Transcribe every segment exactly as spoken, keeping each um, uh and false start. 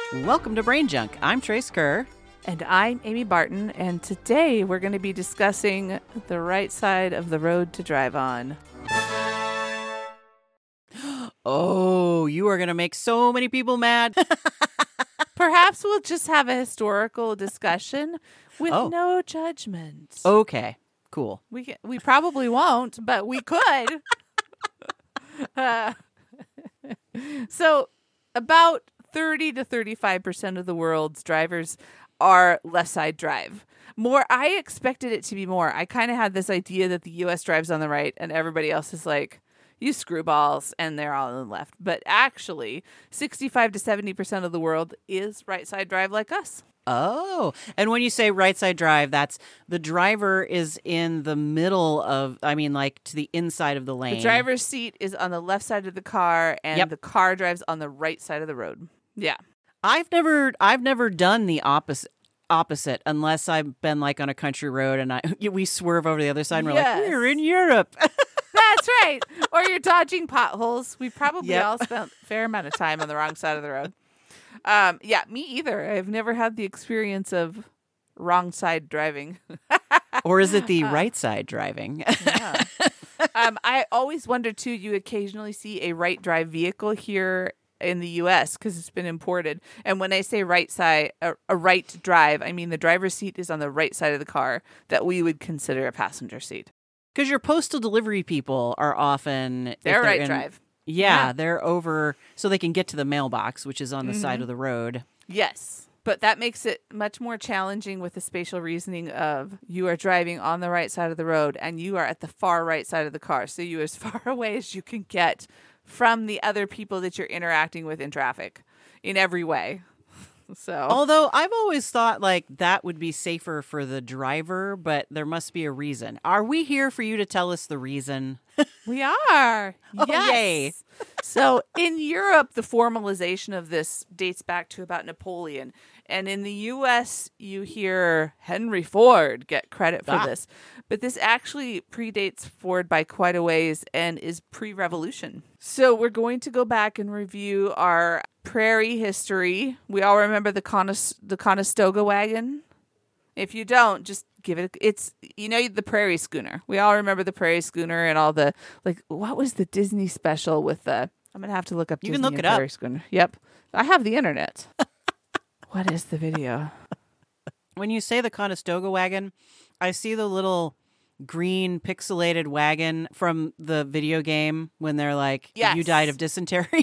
Welcome to Brain Junk. I'm Trace Kerr. And I'm Amy Barton, and today we're going to be discussing the right side of the road to drive on. Oh, you are going to make so many people mad. Perhaps we'll just have a historical discussion with Oh. no judgment. Okay, cool. We ca- we probably won't, but we could. uh, so, about thirty to thirty-five percent of the world's drivers are left side drive. More, I expected it to be more. I kind of had this idea that the U S drives on the right and everybody else is like, you screwballs, and they're all on the left. But actually, sixty-five to seventy percent of the world is right side drive like us. Oh, and when you say right side drive, that's the driver is in the middle of, I mean, like to the inside of the lane. The driver's seat is on the left side of the car, and Yep. the car drives on the right side of the road. Yeah. I've never, I've never done the opposite. Opposite, unless I've been like on a country road and I we swerve over the other side and we're Yes. like, we're in Europe. That's right. Or you're dodging potholes. We probably Yep. all spent a fair amount of time on the wrong side of the road. Um, yeah, me either. I've never had the experience of wrong side driving. Or is it the right side driving? Yeah. um, I always wonder, too, you occasionally see a right drive vehicle here in the U S because it's been imported. And when I say right side, a, a right drive, I mean the driver's seat is on the right side of the car that we would consider a passenger seat. Because your postal delivery people are often... if They're right in- drive. Yeah, Yeah. they're over so they can get to the mailbox, which is on the Mm-hmm. side of the road. Yes. But that makes it much more challenging with the spatial reasoning of you are driving on the right side of the road and you are at the far right side of the car. So you're as far away as you can get from the other people that you're interacting with in traffic in every way. So Although I've always thought like that would be safer for the driver, but there must be a reason. Are we here for you to tell us the reason? we are. Oh, Yes. yay. So in Europe, the formalization of this dates back to about Napoleon. And in the U S, you hear Henry Ford get credit for Ah. this. But this actually predates Ford by quite a ways and is pre-revolution. So we're going to go back and review our prairie history. We all remember the Conas- the Conestoga wagon. If you don't, just give it. A, it's you know the Prairie Schooner. We all remember the Prairie Schooner and all the like. What was the Disney special with the? I'm gonna have to look up. You can Disney look and it up. Prairie Schooner. Yep, I have the internet. What is the video? When you say the Conestoga wagon, I see the little green pixelated wagon from the video game when they're like, Yes. you died of dysentery.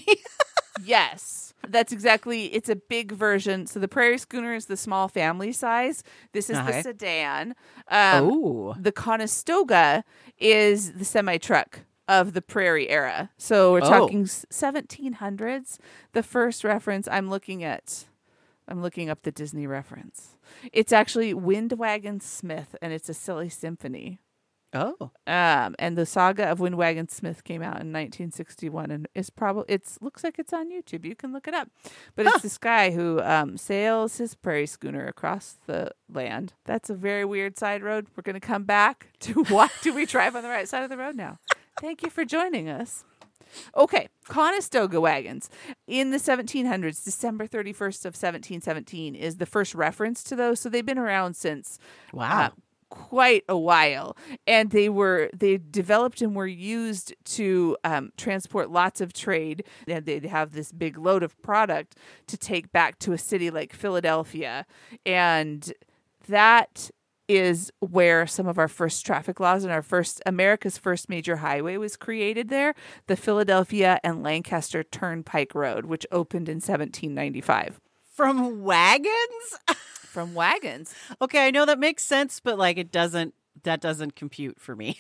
Yes, that's exactly. It's a big version. So the Prairie Schooner is the small family size. This is Okay. the sedan. Um, Oh. The Conestoga is the semi truck of the prairie era. So we're Oh. talking s- seventeen hundreds. The first reference I'm looking at, I'm looking up the Disney reference. It's actually Windwagon Smith, and it's a silly symphony. Oh. Um, and the saga of Windwagon Smith came out in nineteen sixty-one, and it's probably it's looks like it's on YouTube. You can look it up. But it's this guy who um, sails his prairie schooner across the land. That's a very weird side road. We're going to come back to why do we drive on the right side of the road now? Thank you for joining us. Okay, Conestoga wagons in the seventeen hundreds, December thirty-first of seventeen seventeen is the first reference to those. So they've been around since Wow. uh, quite a while, and they were they developed and were used to um, transport lots of trade, and they'd have this big load of product to take back to a city like Philadelphia, and that is where some of our first traffic laws and our first America's first major highway was created there, the Philadelphia and Lancaster Turnpike Road, which opened in seventeen ninety-five. From wagons? From wagons. Okay, I know that makes sense, but like it doesn't, that doesn't compute for me.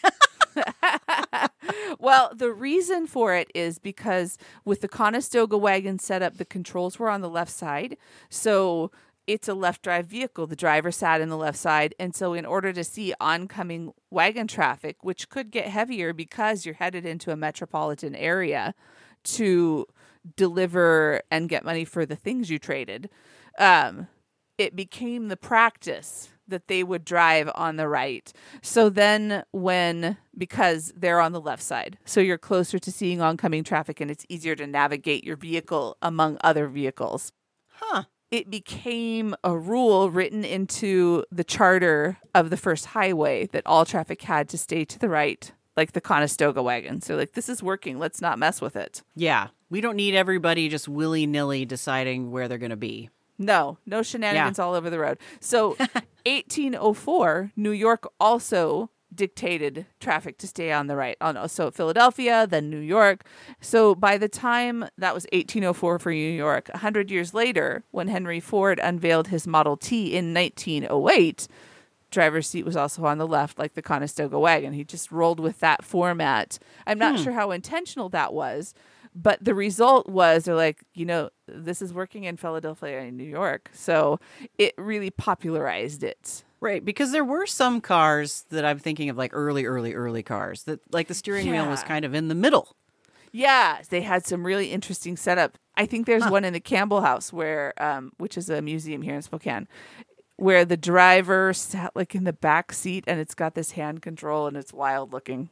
Well, the reason for it is because with the Conestoga wagon setup, the controls were on the left side. So it's a left drive vehicle. The driver sat in the left side. And so in order to see oncoming wagon traffic, which could get heavier because you're headed into a metropolitan area to deliver and get money for the things you traded, um, it became the practice that they would drive on the right. So then when, because they're on the left side, so you're closer to seeing oncoming traffic and it's easier to navigate your vehicle among other vehicles. Huh. it became a rule written into the charter of the first highway that all traffic had to stay to the right, like the Conestoga wagon. So like, this is working. Let's not mess with it. Yeah. We don't need everybody just willy-nilly deciding where they're going to be. No, no shenanigans yeah. all over the road. So eighteen oh four, New York also dictated traffic to stay on the right. Oh no, so Philadelphia, then New York. So by the time that was eighteen oh four for New York, one hundred years later, when Henry Ford unveiled his Model T in nineteen oh eight, driver's seat was also on the left, like the Conestoga wagon. He just rolled with that format. I'm not hmm. sure how intentional that was, but the result was they're like, you know, this is working in Philadelphia and New York. So it really popularized it. Right, because there were some cars that I'm thinking of, like early, early, early cars, that like the steering yeah. wheel was kind of in the middle. Yeah, they had some really interesting setup. I think there's huh. one in the Campbell House, where, um, which is a museum here in Spokane, where the driver sat like in the back seat and it's got this hand control and it's wild looking.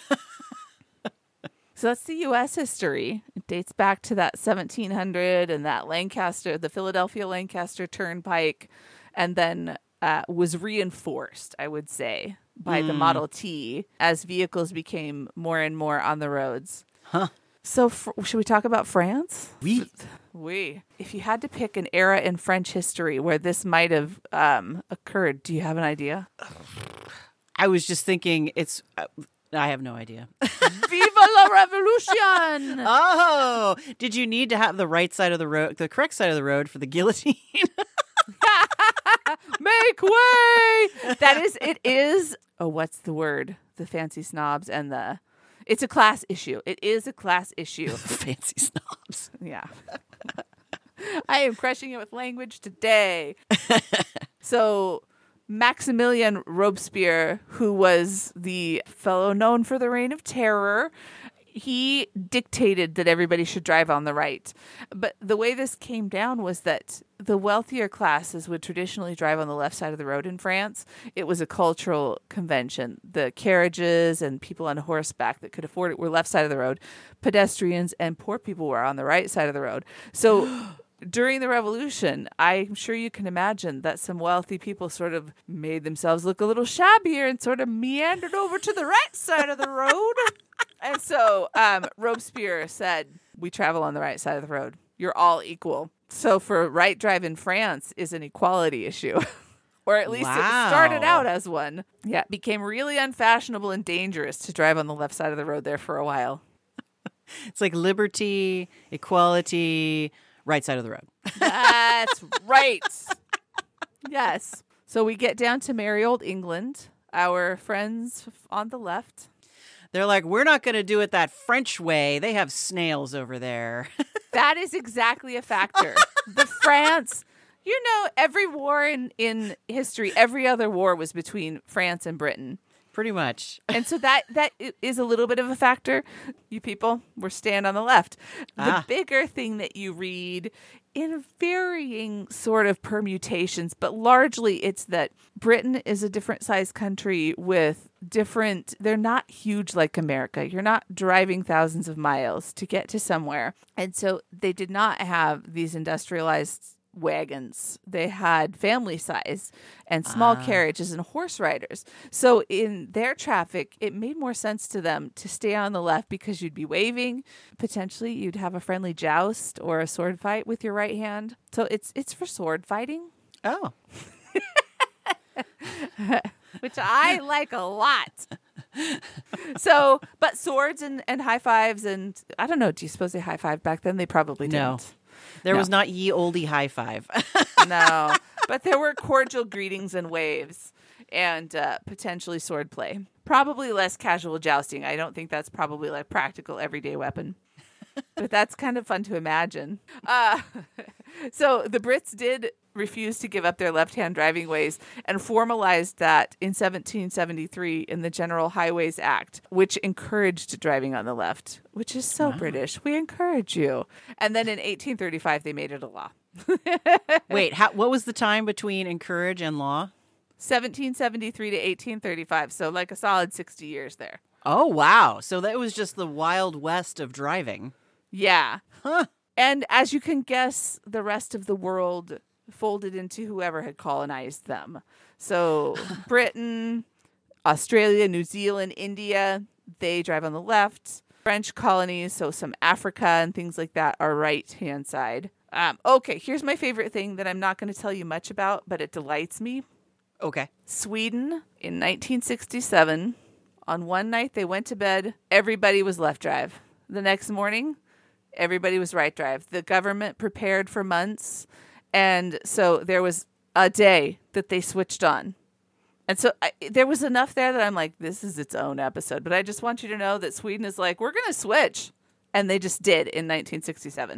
So that's the U S history. It dates back to that seventeen hundred and that Lancaster, the Philadelphia Lancaster Turnpike, and then uh, was reinforced, I would say, by mm. the Model T as vehicles became more and more on the roads. Huh. So fr- should we talk about France? Oui. Oui. If you had to pick an era in French history where this might have um, occurred, do you have an idea? I was just thinking it's... Uh, I have no idea. Viva la revolution! Oh, did you need to have the right side of the road, the correct side of the road for the guillotine? Make way! That is, it is, oh, what's the word? The fancy snobs and the, it's a class issue. It is a class issue. Fancy snobs. Yeah. I am crushing it with language today. So... Maximilien Robespierre, who was the fellow known for the Reign of Terror, he dictated that everybody should drive on the right. But the way this came down was that the wealthier classes would traditionally drive on the left side of the road in France. It was a cultural convention. The carriages and people on horseback that could afford it were left side of the road. Pedestrians and poor people were on the right side of the road. So... During the revolution, I'm sure you can imagine that some wealthy people sort of made themselves look a little shabbier and sort of meandered over to the right side of the road. And so um, Robespierre said, we travel on the right side of the road. You're all equal. So for right drive in France is an equality issue. Or at least wow. it started out as one. Yeah, it became really unfashionable and dangerous to drive on the left side of the road there for a while. It's like liberty, equality... Right side of the road. That's right. Yes. So we get down to merry old England, our friends on the left. They're like, we're not going to do it that French way. They have snails over there. That is exactly a factor. The France, you know, every war in, in history, every other war was between France and Britain. Pretty much. And so that that is a little bit of a factor. You people, we're staying on the left. The ah. bigger thing that you read in varying sort of permutations, but largely it's that Britain is a different sized country with different, they're not huge like America. You're not driving thousands of miles to get to somewhere. And so they did not have these industrialized wagons. They had family size and small ah. carriages and horse riders. So in their traffic, it made more sense to them to stay on the left because you'd be waving. Potentially you'd have a friendly joust or a sword fight with your right hand. So it's it's for sword fighting. Oh. Which I like a lot. So, but swords and, and high fives and I don't know, do you suppose they high five back then? They probably didn't. No. There no. was not ye olde high five. No, but there were cordial greetings and waves and uh, potentially swordplay. Probably less casual jousting. I don't think that's probably like practical everyday weapon. But that's kind of fun to imagine. Uh, so the Brits did refuse to give up their left-hand driving ways and formalized that in seventeen seventy-three in the General Highways Act, which encouraged driving on the left, which is so wow. British. We encourage you. And then in eighteen thirty-five, they made it a law. Wait, how, what was the time between encourage and law? seventeen seventy-three to eighteen thirty-five, so like a solid sixty years there. Oh, wow. So that was just the Wild West of driving. Yeah. Huh. And as you can guess, the rest of the world folded into whoever had colonized them. So Britain, Australia, New Zealand, India, they drive on the left. French colonies, so some Africa and things like that, are right-hand side. Um, okay, here's my favorite thing that I'm not going to tell you much about, but it delights me. Okay. Sweden in nineteen sixty-seven, on one night they went to bed, everybody was left drive. The next morning, everybody was right drive. The government prepared for months, and so there was a day that they switched on. And so I, there was enough there that I'm like, this is its own episode. But I just want you to know that Sweden is like, we're going to switch. And they just did in nineteen sixty-seven.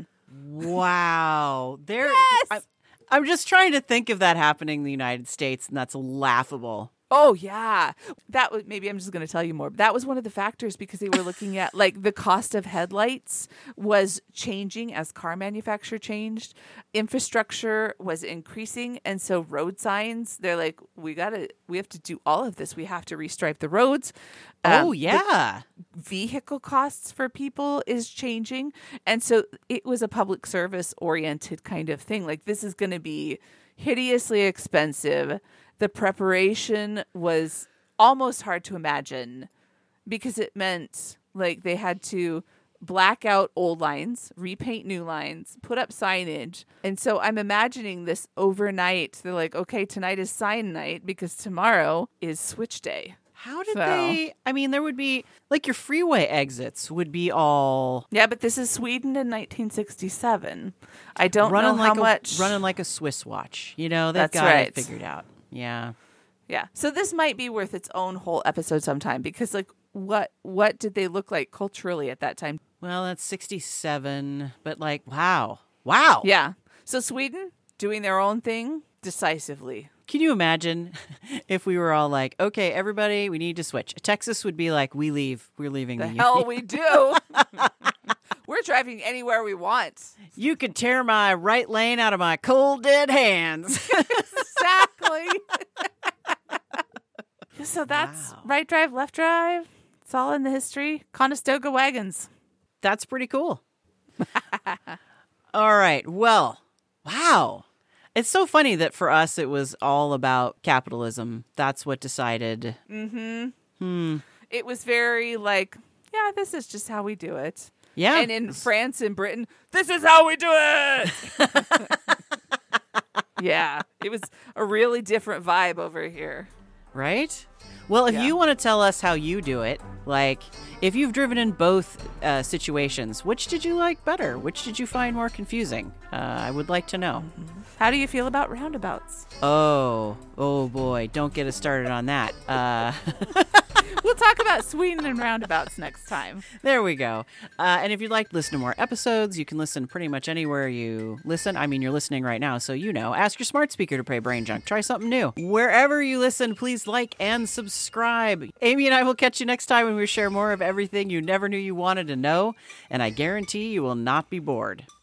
Wow. There, Yes! I, I'm just trying to think of that happening in the United States, and that's laughable. Oh, yeah. That was, maybe I'm just going to tell you more. That was one of the factors because they were looking at like the cost of headlights was changing as car manufacture changed. Infrastructure was increasing. And so road signs, they're like, we got to, we have to do all of this. We have to restripe the roads. Oh, Um, yeah. Vehicle costs for people is changing. And so it was a public service oriented kind of thing. Like this is going to be hideously expensive. The preparation was almost hard to imagine because it meant like they had to black out old lines, repaint new lines, put up signage. And so I'm imagining this overnight. They're like, okay, tonight is sign night because tomorrow is switch day. How did So- they? I mean, there would be like your freeway exits would be all Yeah, but this is Sweden in nineteen sixty-seven. I don't running know like how a, much. running like a Swiss watch. You know, they've That's got right. it figured out. Yeah. Yeah. So this might be worth its own whole episode sometime because like what what did they look like culturally at that time? Well, that's sixty-seven, but like, wow, wow. Yeah. So Sweden doing their own thing decisively. Can you imagine if we were all like, okay, everybody, we need to switch? Texas would be like, we leave. We're leaving The the, hell union. we do. We're driving anywhere we want. You could tear my right lane out of my cold, dead hands. Exactly. So that's Wow. right drive, left drive. It's all in the history. Conestoga wagons. That's pretty cool. All right. Well, wow. It's so funny that for us, it was all about capitalism. That's what decided. It was very like, yeah, this is just how we do it. Yeah. And in France and Britain, this is how we do it. Yeah, it was a really different vibe over here. Right? Well, if Yeah. you want to tell us how you do it, like if you've driven in both uh, situations, which did you like better? Which did you find more confusing? Uh, I would like to know. How do you feel about roundabouts? Oh, oh boy, don't get us started on that. Uh, We'll talk about Sweden and roundabouts next time. there we go. Uh, and if you'd like to listen to more episodes, you can listen pretty much anywhere you listen. I mean, you're listening right now, so you know. Ask your smart speaker to play Brain Junk. Try something new. Wherever you listen, please like and subscribe. Amy and I will catch you next time when we share more of everything you never knew you wanted to know, and I guarantee you will not be bored.